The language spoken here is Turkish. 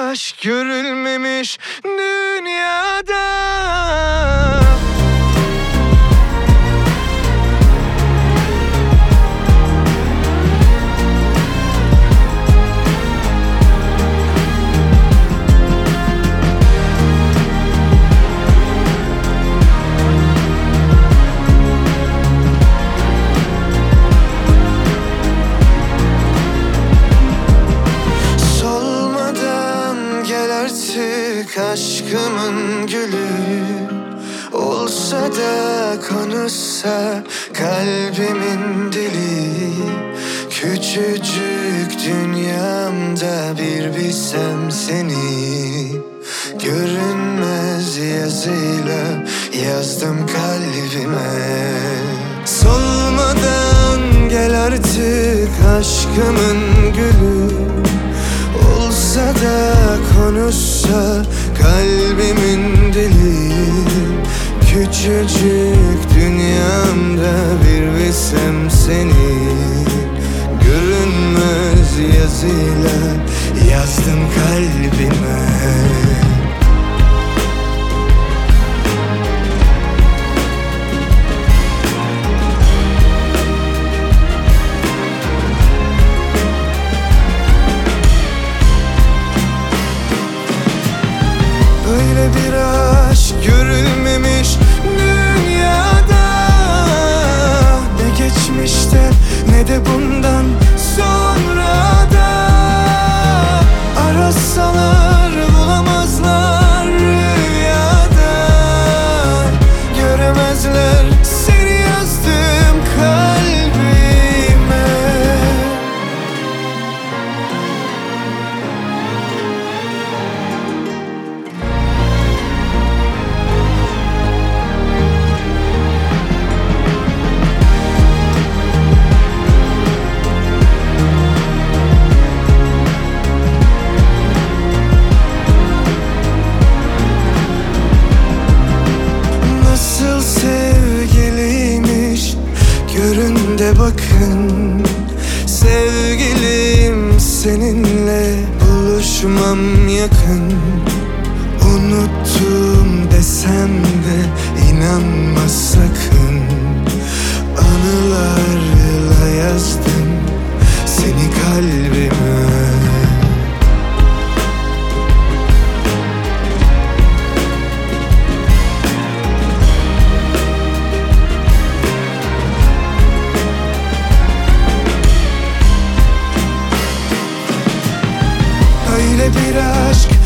aşk görülmemiş dünyada. Artık aşkımın gülü olsa da konuşsa kalbimin dili. Küçücük dünyamda bir bilsem seni, görünmez yazıyla yazdım kalbime. Solmadan gel artık aşkımın gülü olsa da konuşsa kalbimin dili. Küçücük dünyamda bir bilsem seni, görünmez yazıyla yazdım kalbime. Böyle bir aşk görülmemiş dünyada. Ne geçmişte ne de bundan sonra da. Arasalar bulamazlar rüyada. Göremezler seni yazdım kalbime. Sevgiliymiş görün de bakın, sevgilim seninle buluşmam yakın. Unuttum desem de inanma sakın, anılarla yazdım seni kalbime. Öyle bir aşk